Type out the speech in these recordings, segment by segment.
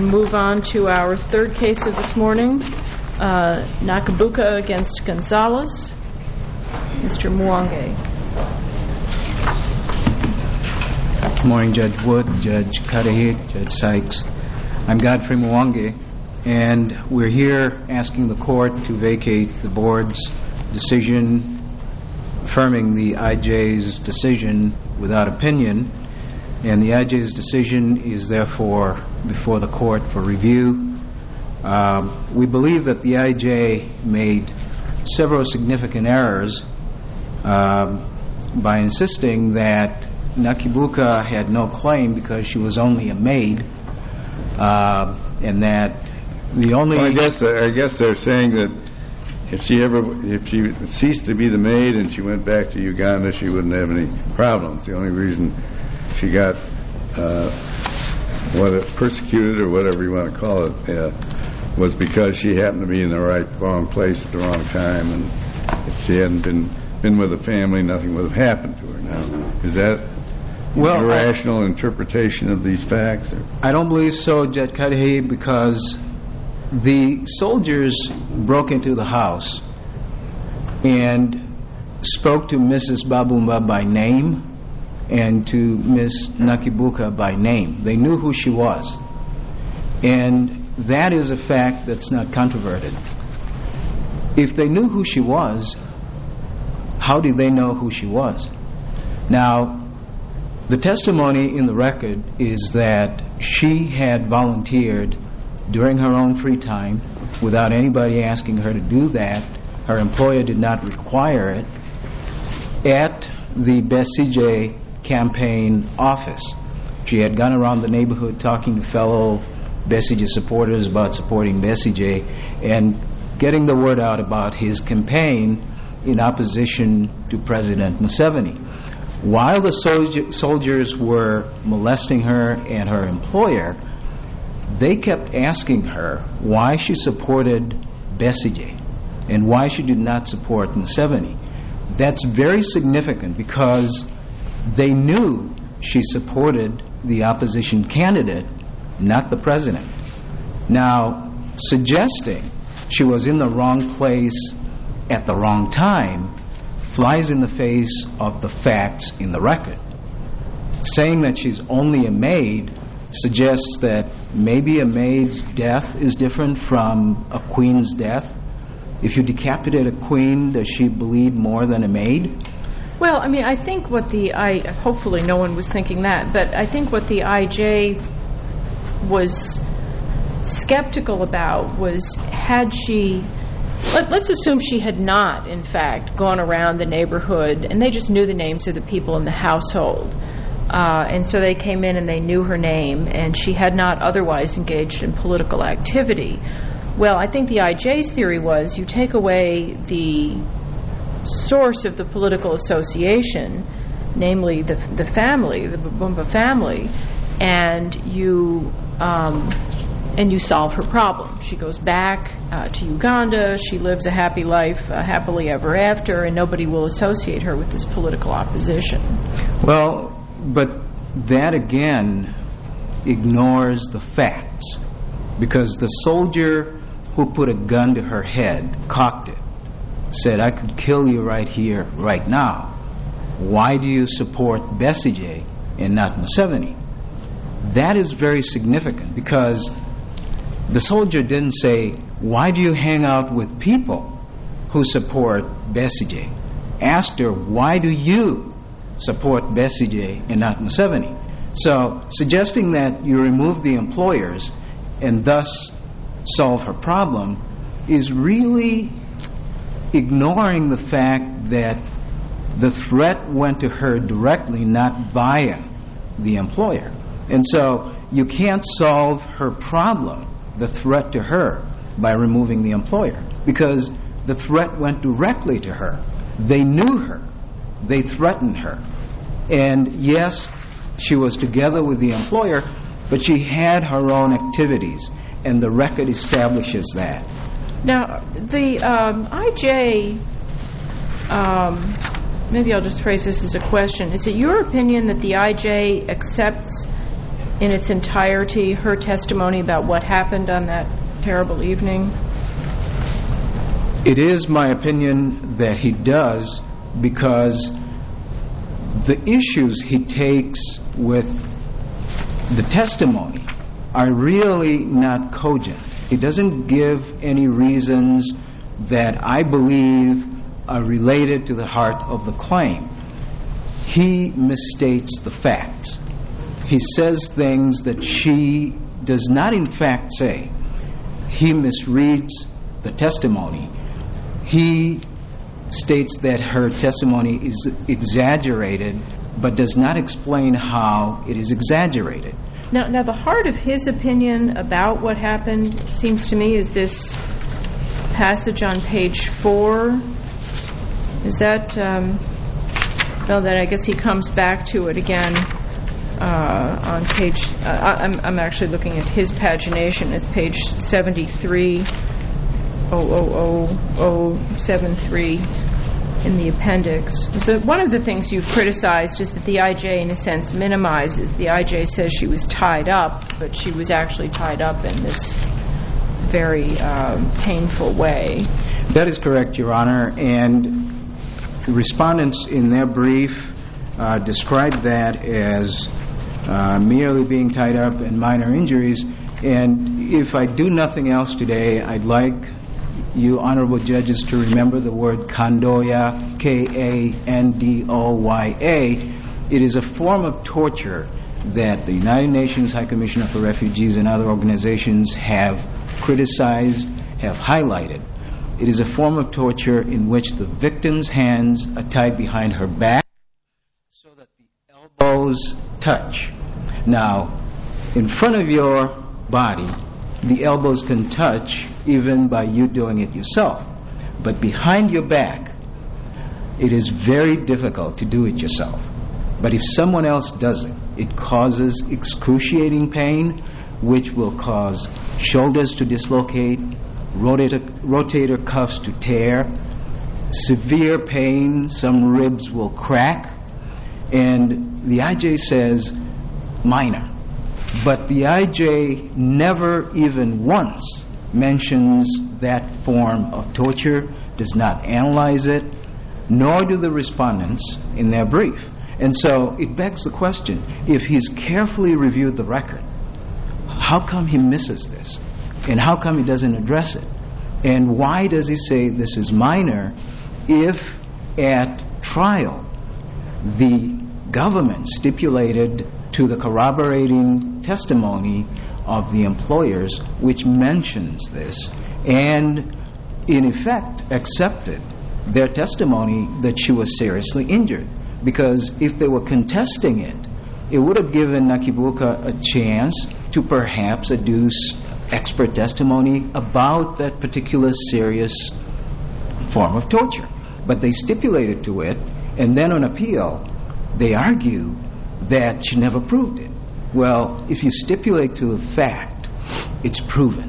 Move on to our third case of this morning, Nakabuka against Gonzalez. Mr. Mwangi. Good morning, Judge Wood, Judge Kadehik, Judge Sykes. I'm Godfrey Mwangi, and we're here asking the court to vacate the board's decision affirming the IJ's decision without opinion, and the IJ's decision is therefore before the court for review. We believe that the IJ made several significant errors by insisting that Nakabuka had no claim because she was only a maid, and that the only... Well, I guess they're saying that if she ceased to be the maid and she went back to Uganda, she wouldn't have any problems. The only reason she got persecuted or whatever you want to call it was because she happened to be in the wrong place at the wrong time, and if she hadn't been with a family, nothing would have happened to her. Now, is that a rational interpretation of these facts? I don't believe so, Judge Kadehik, because the soldiers broke into the house and spoke to Mrs. Babumba by name and to Ms. Nakabuka by name. They knew who she was, and that is a fact that's not controverted. If they knew who she was, how did they know who she was? Now, the testimony in the record is that she had volunteered during her own free time without anybody asking her to do that. Her employer did not require it at the Besigye campaign office. She had gone around the neighborhood talking to fellow Besigye supporters about supporting Besigye and getting the word out about his campaign in opposition to President Museveni. While the soldiers were molesting her and her employer, they kept asking her why she supported Besigye and why she did not support Museveni. That's very significant because they knew she supported the opposition candidate, not the president. Now, suggesting she was in the wrong place at the wrong time flies in the face of the facts in the record. Saying that she's only a maid suggests that maybe a maid's death is different from a queen's death. If you decapitate a queen, does she bleed more than a maid? Well, I mean, I think hopefully no one was thinking that, but I think what the IJ was skeptical about was had she... Let's assume she had not, in fact, gone around the neighborhood and they just knew the names of the people in the household. And so they came in and they knew her name and she had not otherwise engaged in political activity. Well, I think the IJ's theory was you take away the source of the political association, namely the family, the Babumba family, and you solve her problem. She goes back to Uganda, she lives a happy life, happily ever after, and nobody will associate her with this political opposition. Well, but that again ignores the facts, because the soldier who put a gun to her head, cocked it, said, "I could kill you right here, right now. Why do you support Besigye and not Museveni?" That is very significant because the soldier didn't say, "Why do you hang out with people who support Besigye?" Asked her, "Why do you support Besigye and not Museveni?" So suggesting that you remove the employers and thus solve her problem is really ignoring the fact that the threat went to her directly, not via the employer. And so you can't solve her problem, the threat to her, by removing the employer, because the threat went directly to her. They knew her. They threatened her. And yes, she was together with the employer, but she had her own activities, and the record establishes that. Now, the IJ, maybe I'll just phrase this as a question. Is it your opinion that the IJ accepts in its entirety, her testimony about what happened on that terrible evening? It is my opinion that he does, because the issues he takes with the testimony are really not cogent. He doesn't give any reasons that I believe are related to the heart of the claim. He misstates the facts. He says things that she does not in fact say. He misreads the testimony. He states that her testimony is exaggerated, but does not explain how it is exaggerated. Now, the heart of his opinion about what happened, it seems to me, is this passage on page 4. Is that, well, then I guess he comes back to it again on page, I'm actually looking at his pagination. It's page 73, 00073 in the appendix. So one of the things you've criticized is that the IJ, in a sense, minimizes. The IJ says she was tied up, but she was actually tied up in this very painful way. That is correct, Your Honor, and the respondents in their brief described that as merely being tied up and minor injuries. And if I do nothing else today, I'd like you honorable judges to remember the word Kandoya, Kandoya. It is a form of torture that the United Nations High Commissioner for Refugees and other organizations have criticized, have highlighted. It is a form of torture in which the victim's hands are tied behind her back so that the elbows touch. Now, in front of your body, the elbows can touch even by you doing it yourself. But behind your back, it is very difficult to do it yourself. But if someone else does it, it causes excruciating pain, which will cause shoulders to dislocate, rotator cuffs to tear, severe pain, some ribs will crack, and the IJ says minor. But the IJ never even once mentions that form of torture, does not analyze it, nor do the respondents in their brief. And so it begs the question, if he's carefully reviewed the record, how come he misses this? And how come he doesn't address it? And why does he say this is minor if at trial the government stipulated to the corroborating testimony of the employers which mentions this and in effect accepted their testimony that she was seriously injured? Because if they were contesting it, it would have given Nakibuka a chance to perhaps adduce expert testimony about that particular serious form of torture. But they stipulated to it, and then on appeal, they argue that she never proved it. Well, if you stipulate to a fact, it's proven.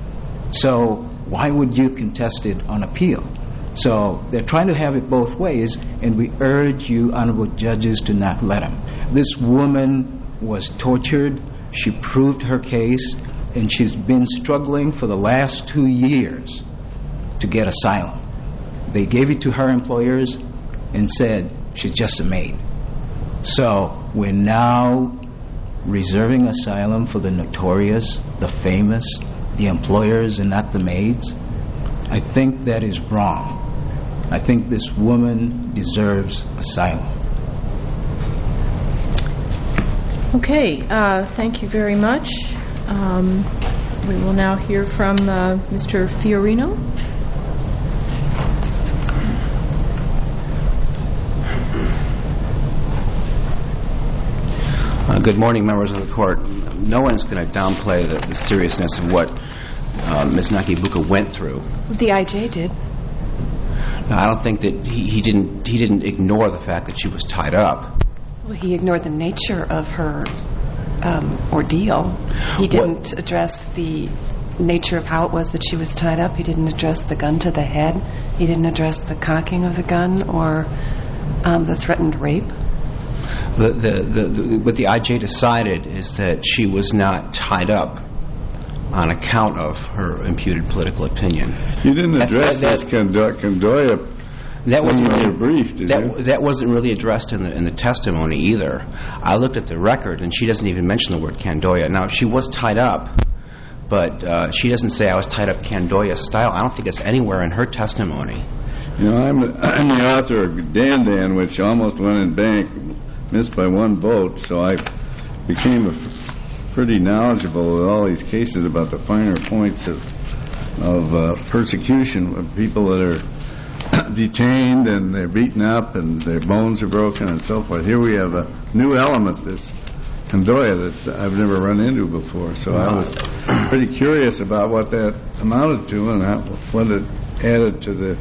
So why would you contest it on appeal? So they're trying to have it both ways, and we urge you, honorable judges, to not let them. This woman was tortured. She proved her case, and she's been struggling for the last 2 years to get asylum. They gave it to her employers and said she's just a maid. So we're now reserving asylum for the notorious, the famous, the employers and not the maids. I think that is wrong. I think this woman deserves asylum. Okay, thank you very much. We will now hear from Mr. Fiorino. Good morning, members of the court. No one's going to downplay the seriousness of what Ms. Nakibuka went through. The IJ did. No, I don't think that he didn't ignore the fact that she was tied up. Well, he ignored the nature of her ordeal. He didn't address the nature of how it was that she was tied up. He didn't address the gun to the head. He didn't address the cocking of the gun or the threatened rape. What the IJ decided is that she was not tied up on account of her imputed political opinion. You didn't address this Candoya in your brief, did you? That wasn't really addressed in the testimony either. I looked at the record, and she doesn't even mention the word Candoya. Now, she was tied up, but she doesn't say I was tied up Candoya style. I don't think it's anywhere in her testimony. You know, I'm the author of Dan Dan, which almost went in bank, missed by one vote, so I became pretty knowledgeable with all these cases about the finer points of persecution of people that are detained and they're beaten up and their bones are broken and so forth. Here we have a new element, this Candoya, that I've never run into before, so I was pretty curious about what that amounted to and what it added to the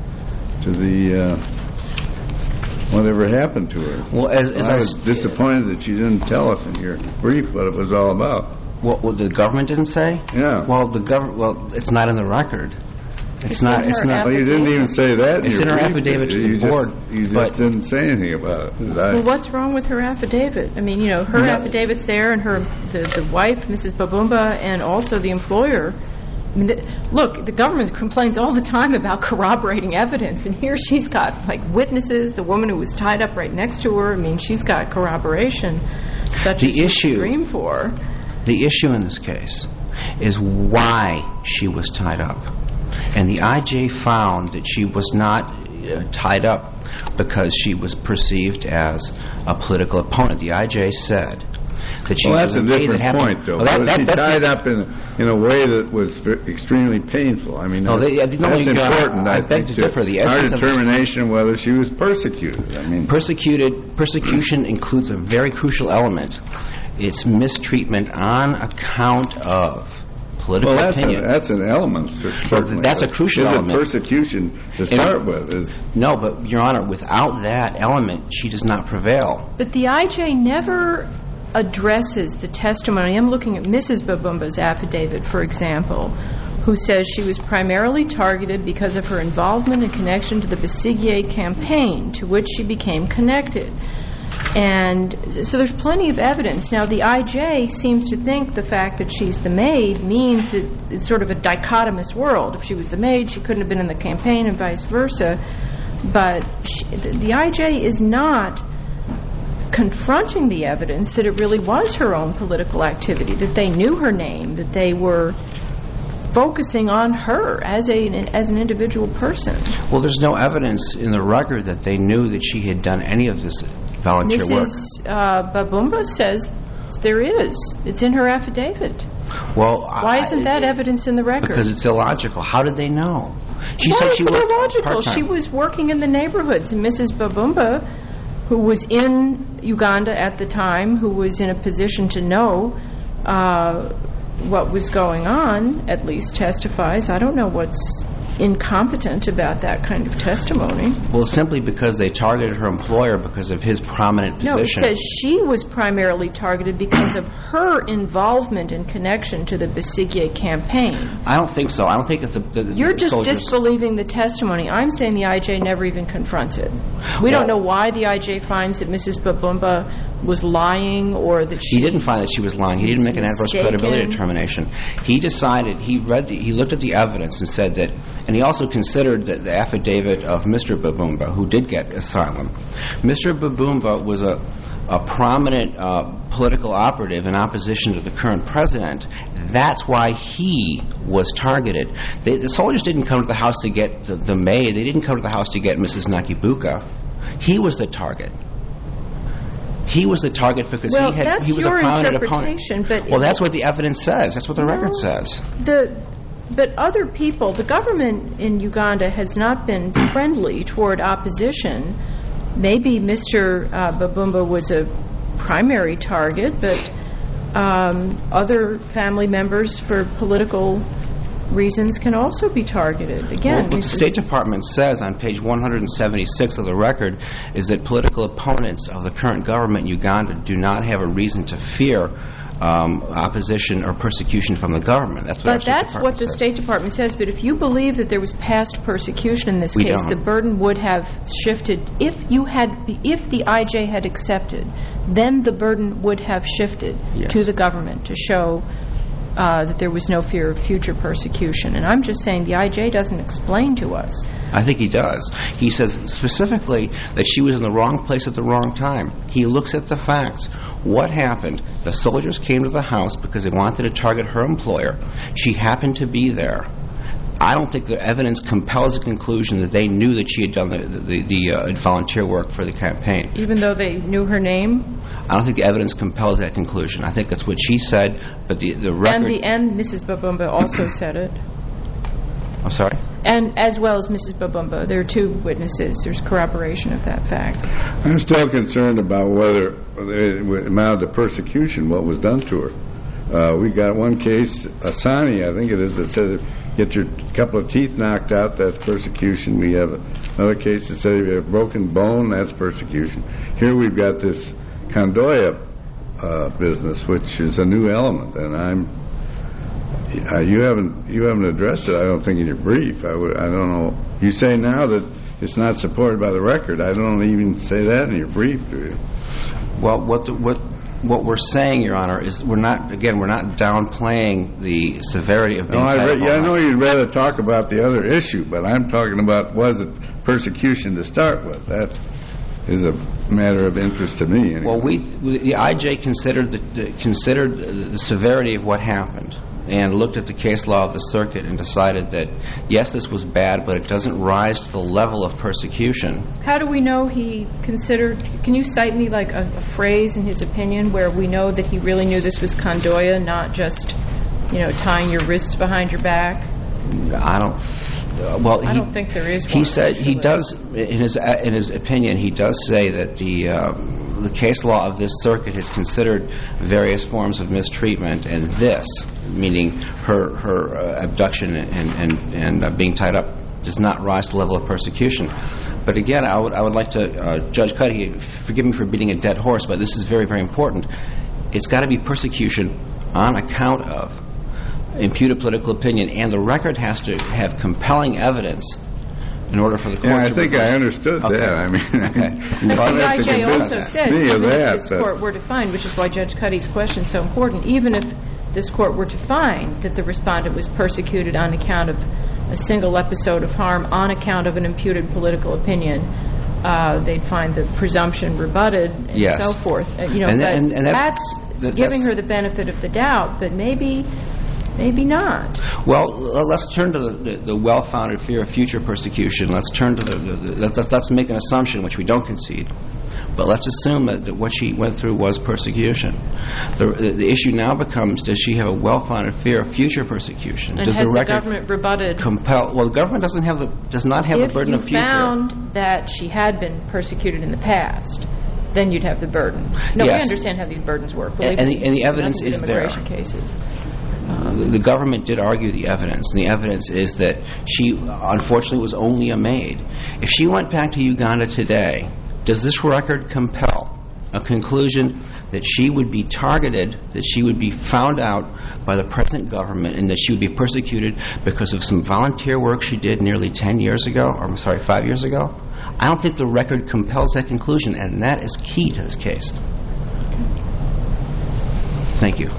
whatever happened to her. Well, I was disappointed that you didn't tell us in your brief what it was all about. What the government didn't say? Yeah. Well, it's not in the record. It's not. Well, you didn't even say that in it's your in her brief. affidavit to the board. You just didn't say anything about it. Well, what's wrong with her affidavit? I mean, you know, her affidavit's there, and the wife, Mrs. Babumba, and also the employer. I mean, look, the government complains all the time about corroborating evidence, and here she's got, like, witnesses, the woman who was tied up right next to her. I mean, she's got corroboration such as you dream for. The issue in this case is why she was tied up. And the IJ found that she was not tied up because she was perceived as a political opponent. The IJ said that she that's a different point, though. Was she tied up in a way that was extremely painful? I mean, that's important. I beg to differ. Our determination whether she was persecuted. I mean, persecution includes a very crucial element. It's mistreatment on account of political opinion. That's an element, certainly. That's a crucial element. Isn't persecution to start with? No, but, Your Honor, without that element, she does not prevail. But the IJ never addresses the testimony. I'm looking at Mrs. Babumba's affidavit, for example, who says she was primarily targeted because of her involvement and connection to the Besigye campaign, to which she became connected. And so there's plenty of evidence. Now, the IJ seems to think the fact that she's the maid means that it's sort of a dichotomous world. If she was the maid, she couldn't have been in the campaign and vice versa. But the IJ is not confronting the evidence that it really was her own political activity, that they knew her name, that they were focusing on her as an individual person. Well, there's no evidence in the record that they knew that she had done any of this volunteer work. Mrs. Babumba says there is. It's in her affidavit. Well, why isn't that evidence in the record? Because it's illogical. How did they know? She said she worked illogical? Part-time. She was working in the neighborhoods, and Mrs. Babumba, who was in Uganda at the time, who was in a position to know what was going on, at least testifies. I don't know what's incompetent about that kind of testimony. Well, simply because they targeted her employer because of his prominent position. No, it says she was primarily targeted because of her involvement and connection to the Besigye campaign. I don't think so. I don't think it's You're just disbelieving the testimony. I'm saying the IJ never even confronts it. We don't know why the IJ finds that Mrs. Babumba was lying or that she... He didn't find that she was lying. He didn't make an adverse credibility determination. He decided, he looked at the evidence and said that, and he also considered the affidavit of Mr. Babumba, who did get asylum. Mr. Babumba was a prominent political operative in opposition to the current president. That's why he was targeted. The soldiers didn't come to the house to get the maid. They didn't come to the house to get Mrs. Nakibuka. He was the target. He was the target because he was a prominent opponent. Well, that's what the evidence says. That's what the record says. But other people, the government in Uganda has not been friendly toward opposition. Maybe Mr. Babumba was a primary target, but other family members for political reasons can also be targeted. Again, what the State Department says on page 176 of the record is that political opponents of the current government in Uganda do not have a reason to fear opposition or persecution from the government. That's what But the State Department says. But if you believe that there was past persecution in this case, the burden would have shifted. If the IJ had accepted, then the burden would have shifted to the government to show that there was no fear of future persecution. And I'm just saying the IJ doesn't explain to us. I think he does. He says specifically that she was in the wrong place at the wrong time. He looks at the facts. What happened? The soldiers came to the house because they wanted to target her employer. She happened to be there. I don't think the evidence compels a conclusion that they knew that she had done the volunteer work for the campaign. Even though they knew her name? I don't think the evidence compels that conclusion. I think that's what she said, but the record... And Mrs. Babumba also said it. I'm sorry? And as well as Mrs. Babumba. There are two witnesses. There's corroboration of that fact. I'm still concerned about whether it amounted to persecution, what was done to her. We got one case, Asani, I think it is, that said get your couple of teeth knocked out, that's persecution. We have another case that said if you have a broken bone, that's persecution. Here we've got this Condoya business, which is a new element, and you haven't addressed it, I don't think, in your brief. I don't know. You say now that it's not supported by the record. I don't even say that in your brief, do you? Well, what we're saying, Your Honor, is we're not downplaying the severity of being tied up. I know you'd rather talk about the other issue, but I'm talking about, was it persecution to start with? That is a matter of interest to me. Anyway. Well, the IJ considered the severity of what happened and looked at the case law of the circuit and decided that, yes, this was bad, but it doesn't rise to the level of persecution. How do we know he considered... Can you cite me like a phrase in his opinion where we know that he really knew this was Condoya, not just, tying your wrists behind your back? I don't think there is one. He said he does in his opinion. He does say that the case law of this circuit has considered various forms of mistreatment, and this, meaning her abduction and being tied up, does not rise to the level of persecution. But again, I would like to Judge Cuddy, forgive me for beating a dead horse, but this is very, very important. It's got to be persecution on account of imputed political opinion, and the record has to have compelling evidence in order for the court to... I think I understood that. I mean, the IJ also says, even if this court were to find, which is why Judge Cuddy's question is so important, even if this court were to find that the respondent was persecuted on account of a single episode of harm, on account of an imputed political opinion, they'd find the presumption rebutted and so forth. That's giving her the benefit of the doubt, but maybe not. Well, let's turn to the well-founded fear of future persecution. Let's turn to let's make an assumption, which we don't concede, but let's assume that what she went through was persecution. The issue now becomes: does she have a well-founded fear of future persecution? And does the government rebutted? Well, the government does not have the burden of future. If you found that she had been persecuted in the past, then you'd have the burden. No, yes. We understand how these burdens work. And the evidence is there. Immigration cases. The government did argue the evidence, and the evidence is that she, unfortunately, was only a maid. If she went back to Uganda today, does this record compel a conclusion that she would be targeted, that she would be found out by the present government, and that she would be persecuted because of some volunteer work she did nearly 5 years ago? I don't think the record compels that conclusion, and that is key to this case. Thank you.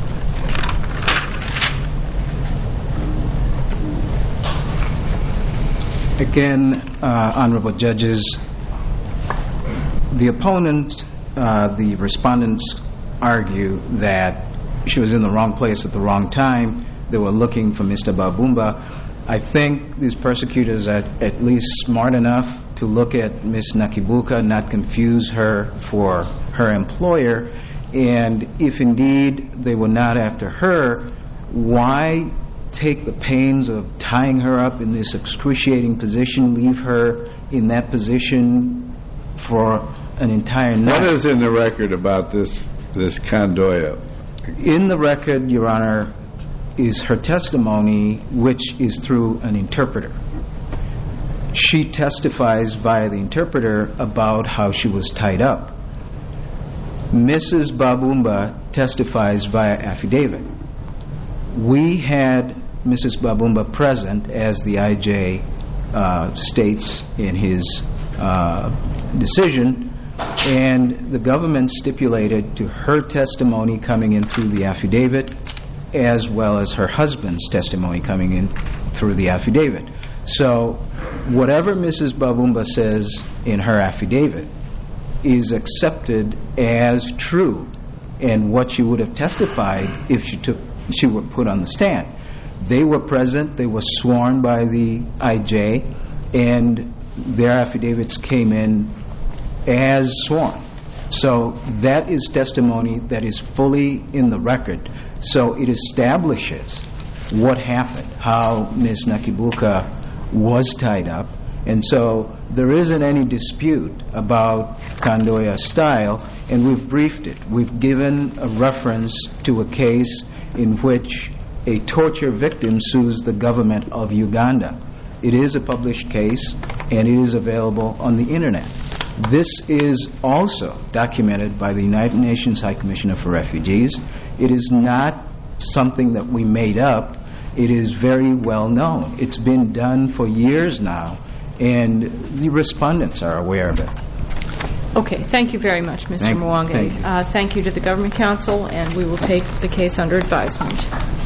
Again, honorable judges, the opponent, the respondents argue that she was in the wrong place at the wrong time. They were looking for Mr. Babumba. I think these persecutors are at least smart enough to look at Ms. Nakibuka, not confuse her for her employer, and if indeed they were not after her, why take the pains of tying her up in this excruciating position, leave her in that position for an entire night? What is in the record about this Condoya? In the record, Your Honor, is her testimony, which is through an interpreter. She testifies via the interpreter about how she was tied up. Mrs. Babumba testifies via affidavit. We had Mrs. Babumba present, as the IJ states in his decision, and the government stipulated to her testimony coming in through the affidavit as well as her husband's testimony coming in through the affidavit. So whatever Mrs. Babumba says in her affidavit is accepted as true and what she would have testified if she were put on the stand. They were present, they were sworn by the IJ, and their affidavits came in as sworn. So that is testimony that is fully in the record. So it establishes what happened, how Ms. Nakibuka was tied up, and so there isn't any dispute about Kandoya's style, and we've briefed it. We've given a reference to a case in which a torture victim sues the government of Uganda. It is a published case, and it is available on the Internet. This is also documented by the United Nations High Commissioner for Refugees. It is not something that we made up. It is very well known. It's been done for years now, and the respondents are aware of it. Okay, thank you very much, Mr. Mwangi. Thank you. Thank you to the Government Council, and we will take the case under advisement.